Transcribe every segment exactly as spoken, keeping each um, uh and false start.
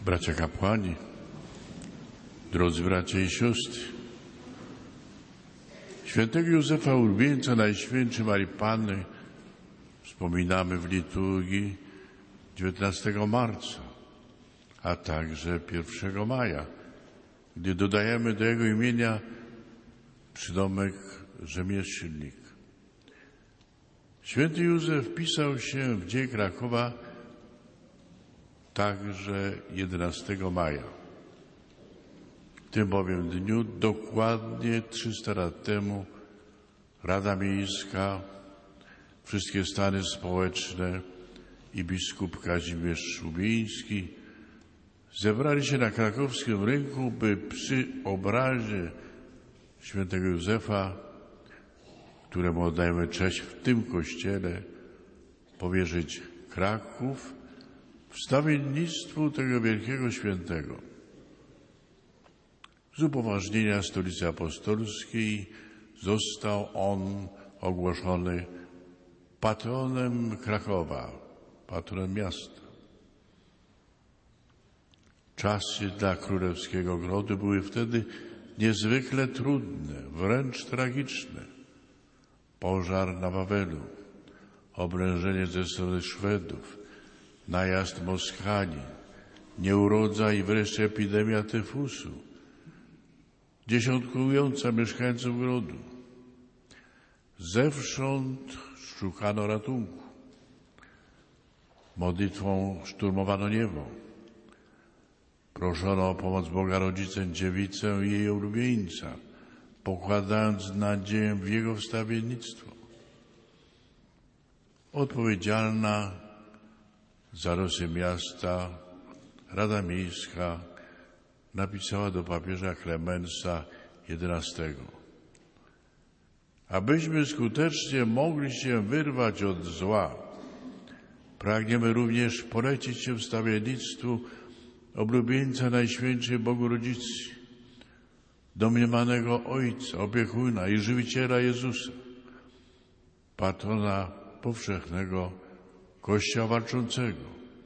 Bracia kapłani, drodzy bracia i siostry, świętego Józefa Ulubieńca Najświętszej Marii Panny wspominamy w liturgii dziewiętnastego marca, a także pierwszego maja, gdy dodajemy do jego imienia przydomek rzemieślnik. Święty Józef wpisał się w dziej Krakowa także jedenastego maja. W tym bowiem dniu dokładnie trzysta lat temu Rada Miejska, wszystkie stany społeczne i biskup Kazimierz Szubiński zebrali się na krakowskim rynku, by przy obrazie świętego Józefa, któremu oddajemy cześć w tym kościele, powierzyć Kraków wstawiennictwu tego wielkiego świętego. Z upoważnienia Stolicy Apostolskiej został on ogłoszony patronem Krakowa, patronem miasta. Czasy dla królewskiego grodu były wtedy niezwykle trudne, wręcz tragiczne. Pożar na Wawelu, oblężenie ze strony Szwedów, najazd Moskali, nieurodza i wreszcie epidemia tyfusu, dziesiątkująca mieszkańców grodu. Zewsząd szukano ratunku. Modlitwą szturmowano niebo. Proszono o pomoc Boga Rodzicę Dziewicę i jej ulubieńca, pokładając nadzieję w jego wstawiennictwo. Odpowiedzialna za losy miasta Rada Miejska napisała do papieża Klemensa jedenastego. Abyśmy skutecznie mogli się wyrwać od zła, pragniemy również polecić się wstawiennictwu oblubieńca Najświętszej Bogu Rodzicy, domniemanego Ojca, opiekuna i żywiciela Jezusa, patrona powszechnego Kościoła walczącego,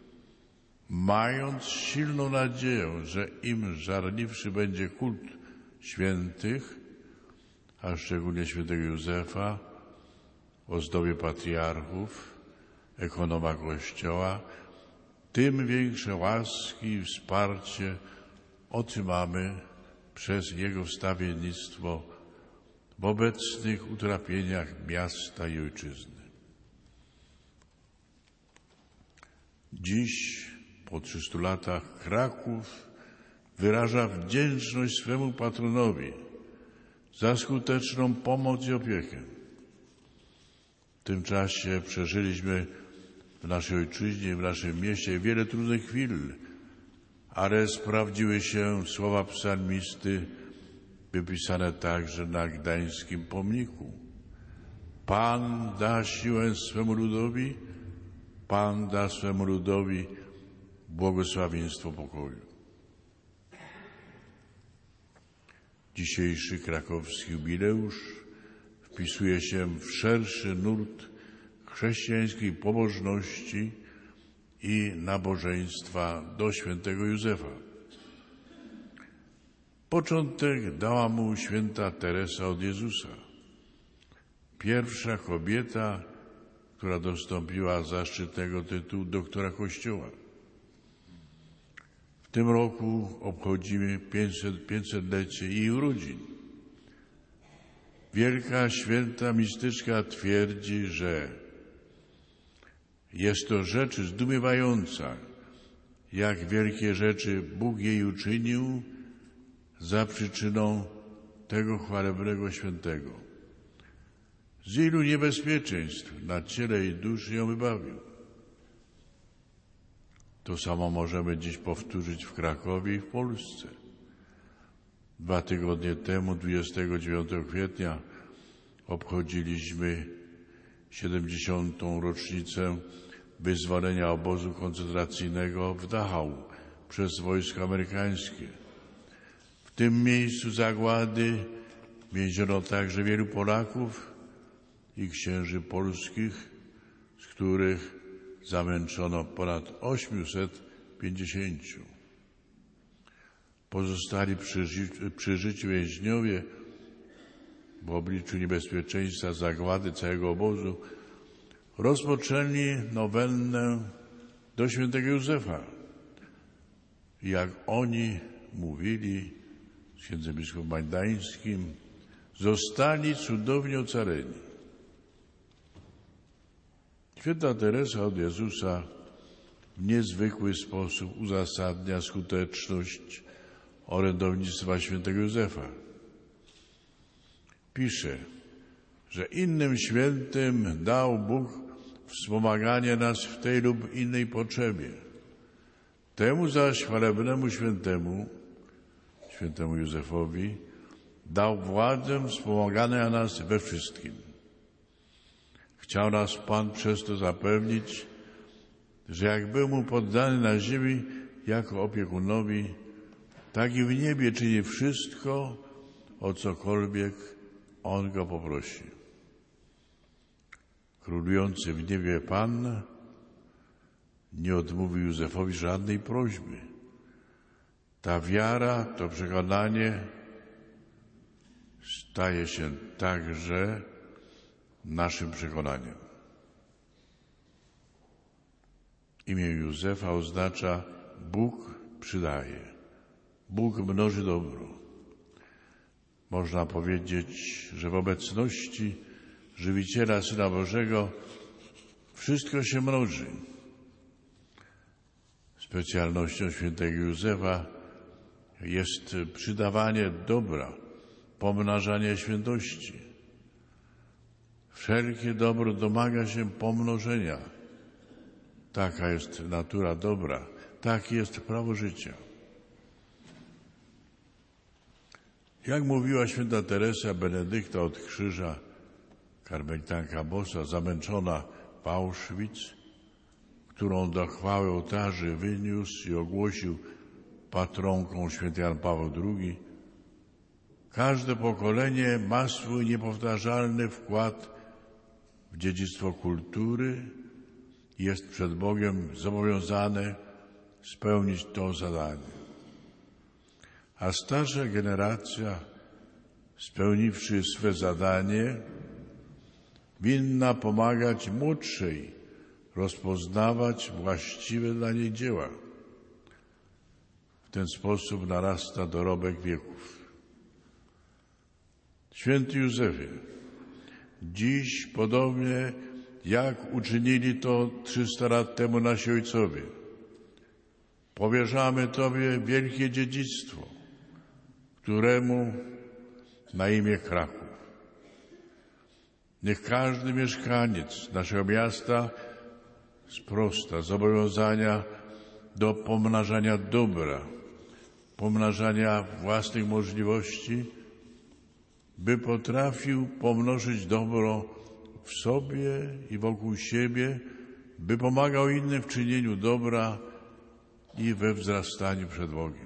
mając silną nadzieję, że im żarliwszy będzie kult świętych, a szczególnie świętego Józefa, ozdoby patriarchów, ekonoma Kościoła, tym większe łaski i wsparcie otrzymamy przez jego wstawiennictwo w obecnych utrapieniach miasta i ojczyzny. Dziś, po trzystu latach, Kraków wyraża wdzięczność swemu patronowi za skuteczną pomoc i opiekę. W tym czasie przeżyliśmy w naszej ojczyźnie, w naszym mieście wiele trudnych chwil, ale sprawdziły się słowa psalmisty wypisane także na gdańskim pomniku. Pan da siłę swemu ludowi, Pan da swemu ludowi błogosławieństwo pokoju. Dzisiejszy krakowski jubileusz wpisuje się w szerszy nurt chrześcijańskiej pobożności i nabożeństwa do świętego Józefa. Początek dała mu święta Teresa od Jezusa, pierwsza kobieta, która dostąpiła zaszczytnego tytułu doktora Kościoła. W tym roku obchodzimy pięćsetlecie jej urodzin. Wielka święta mistyczka twierdzi, że jest to rzecz zdumiewająca, jak wielkie rzeczy Bóg jej uczynił za przyczyną tego chwalebnego świętego. Z ilu niebezpieczeństw na ciele i duszy ją wybawił. To samo możemy dziś powtórzyć w Krakowie i w Polsce. Dwa tygodnie temu, dwudziestego dziewiątego kwietnia, obchodziliśmy siedemdziesiątą rocznicę wyzwolenia obozu koncentracyjnego w Dachau przez wojska amerykańskie. W tym miejscu zagłady więziono także wielu Polaków i księży polskich, z których zamęczono ponad osiemset pięćdziesięciu. Pozostali przy, ży- przy życiu więźniowie w obliczu niebezpieczeństwa zagłady całego obozu rozpoczęli nowennę do świętego Józefa. Jak oni mówili z księdzem biskupem Magdańskim, zostali cudownie ocaleni. Święta Teresa od Jezusa w niezwykły sposób uzasadnia skuteczność orędownictwa świętego Józefa. Pisze, że innym świętym dał Bóg wspomaganie nas w tej lub innej potrzebie. Temu zaś chwalebnemu świętemu, świętemu Józefowi, dał władzę wspomagania nas we wszystkim. Chciał nas Pan przez to zapewnić, że jak był mu poddany na ziemi jako opiekunowi, tak i w niebie czyni wszystko, o cokolwiek On go poprosi. Królujący w niebie Pan nie odmówił Józefowi żadnej prośby. Ta wiara, to przekonanie staje się także naszym przekonaniem. Imię Józefa oznacza Bóg przydaje, Bóg mnoży dobro. Można powiedzieć, że w obecności Żywiciela Syna Bożego wszystko się mnoży. Specjalnością świętego Józefa jest przydawanie dobra, pomnażanie świętości. Wszelkie dobro domaga się pomnożenia. Taka jest natura dobra, takie jest prawo życia. Jak mówiła święta Teresa Benedykta od krzyża, karmelitanka boska, zamęczona w Auschwitz, którą do chwały ołtarzy wyniósł i ogłosił patronką święty Jan Paweł drugi, każde pokolenie ma swój niepowtarzalny wkład w dziedzictwo kultury i jest przed Bogiem zobowiązane spełnić to zadanie. A starsza generacja, spełniwszy swe zadanie, winna pomagać młodszej rozpoznawać właściwe dla niej dzieła. W ten sposób narasta dorobek wieków. Święty Józefie, dziś podobnie jak uczynili to trzysta lat temu nasi ojcowie, powierzamy Tobie wielkie dziedzictwo, któremu na imię Kraków. Niech każdy mieszkaniec naszego miasta sprosta zobowiązania do pomnażania dobra, pomnażania własnych możliwości, by potrafił pomnożyć dobro w sobie i wokół siebie, by pomagał innym w czynieniu dobra i we wzrastaniu przed Bogiem.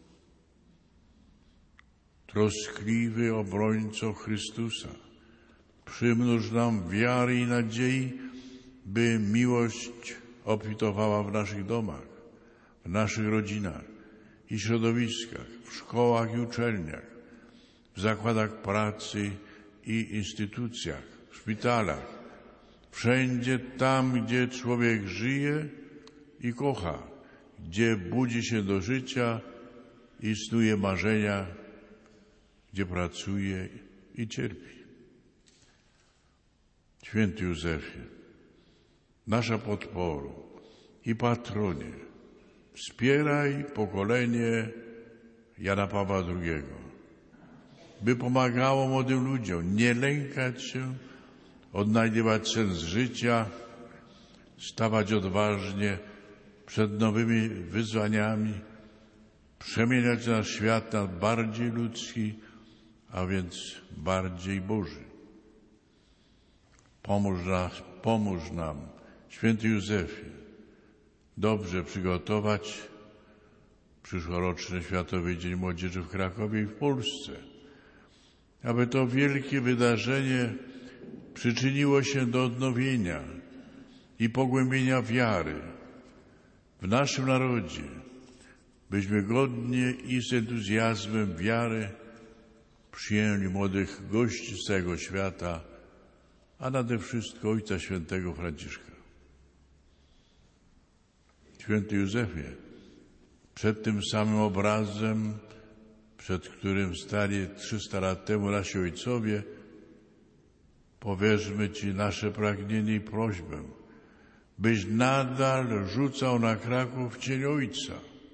Troskliwy obrońco Chrystusa, przymnóż nam wiary i nadziei, by miłość obfitowała w naszych domach, w naszych rodzinach i środowiskach, w szkołach i uczelniach, w zakładach pracy i instytucjach, w szpitalach, wszędzie tam, gdzie człowiek żyje i kocha, gdzie budzi się do życia i snuje marzenia, gdzie pracuje i cierpi. Święty Józefie, nasza podporo i patronie, wspieraj pokolenie Jana Pawła drugiego, by pomagało młodym ludziom nie lękać się, odnajdywać sens życia, stawać odważnie przed nowymi wyzwaniami, przemieniać nasz świat na bardziej ludzki, a więc bardziej Boży. Pomóż, nas, pomóż nam, Święty Józefie, dobrze przygotować przyszłoroczny Światowy Dzień Młodzieży w Krakowie i w Polsce, aby to wielkie wydarzenie przyczyniło się do odnowienia i pogłębienia wiary w naszym narodzie, byśmy godnie i z entuzjazmem wiary przyjęli młodych gości z całego świata, a nade wszystko Ojca Świętego Franciszka. Święty Józefie, przed tym samym obrazem, przed którym stali trzysta lat temu nasi ojcowie, powierzmy Ci nasze pragnienie i prośbę, byś nadal rzucał na Kraków cień Ojca.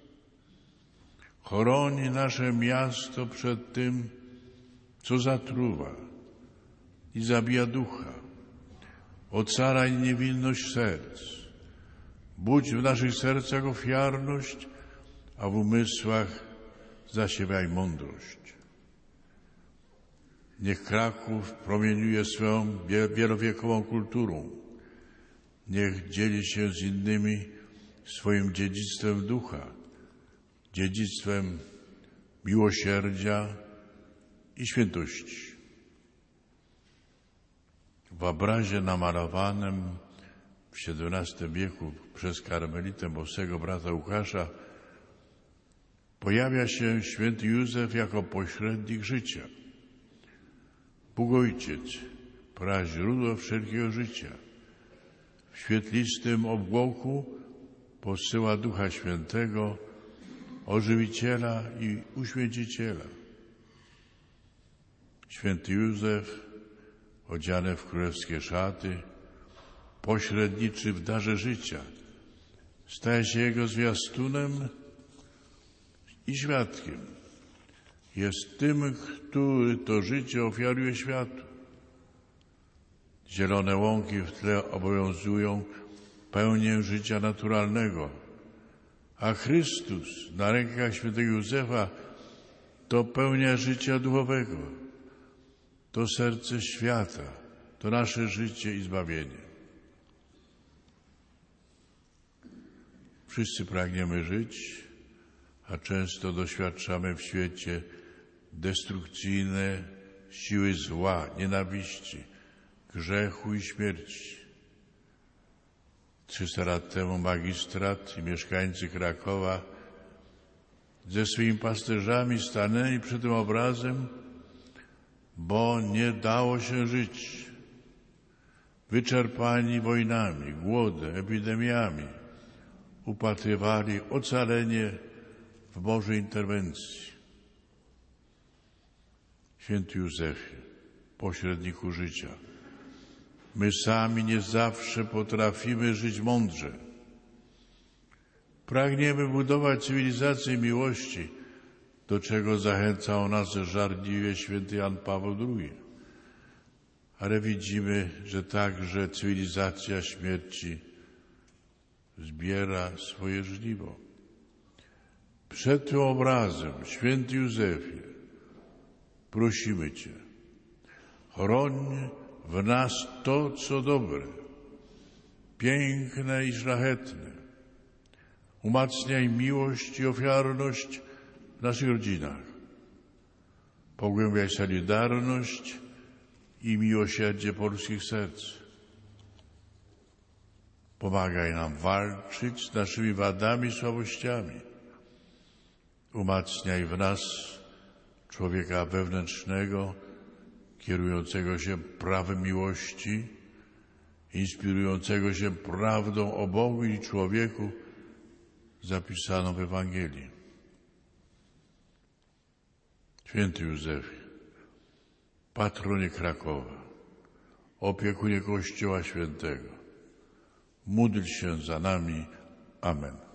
Chroni nasze miasto przed tym, co zatruwa i zabija ducha. Ocalaj niewinność serc. Budź w naszych sercach ofiarność, a w umysłach zasiewaj mądrość. Niech Kraków promieniuje swoją wielowiekową kulturą. Niech dzieli się z innymi swoim dziedzictwem ducha, dziedzictwem miłosierdzia i świętości. W obrazie namalowanym w siedemnastym wieku przez karmelitę bosego brata Łukasza pojawia się święty Józef jako pośrednik życia. Bóg Ojciec, praźródło wszelkiego życia, w świetlistym obłoku posyła Ducha Świętego, ożywiciela i uświęciciela. Święty Józef, odziany w królewskie szaty, pośredniczy w darze życia, staje się jego zwiastunem i świadkiem. Jest tym, który to życie ofiaruje światu. Zielone łąki w tle obowiązują pełnię życia naturalnego, a Chrystus na rękach świętego Józefa to pełnia życia duchowego, to serce świata, to nasze życie i zbawienie. Wszyscy pragniemy żyć, a często doświadczamy w świecie destrukcyjne siły zła, nienawiści, grzechu i śmierci. Trzysta lat temu magistrat i mieszkańcy Krakowa ze swoimi pasterzami stanęli przed tym obrazem, bo nie dało się żyć. Wyczerpani wojnami, głodem, epidemiami, upatrywali ocalenie w Bożej interwencji. Święty Józefie, pośredniku życia, my sami nie zawsze potrafimy żyć mądrze. Pragniemy budować cywilizację miłości, do czego zachęcał nas żarliwie święty Jan Paweł drugi. Ale widzimy, że także cywilizacja śmierci zbiera swoje żniwo. Przed tym obrazem, święty Józefie, prosimy Cię, chroń w nas to, co dobre, piękne i szlachetne. Umacniaj miłość i ofiarność w naszych rodzinach. Pogłębiaj solidarność i miłosierdzie polskich serc. Pomagaj nam walczyć z naszymi wadami i słabościami. Umacniaj w nas człowieka wewnętrznego, kierującego się prawem miłości, inspirującego się prawdą o Bogu i człowieku zapisaną w Ewangelii. Święty Józefie, patronie Krakowa, opiekunie Kościoła Świętego, módl się za nami. Amen.